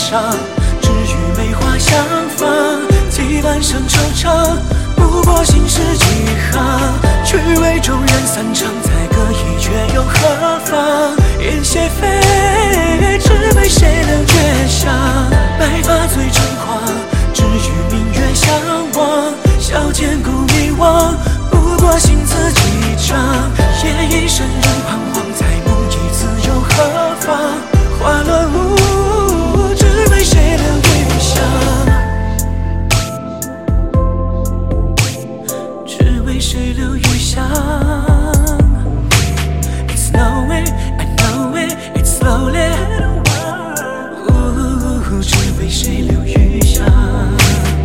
伤，只与梅花相逢，几半生惆怅，不过心事几行，去为众人散场，再各一却又何妨？烟斜飞，只为谁留绝响，白发醉成狂，只与明月相望，笑千古迷惘，不过心字几张，夜已深人彷徨，再梦一次又何妨？花落无，只为谁留余香，只为谁留余香。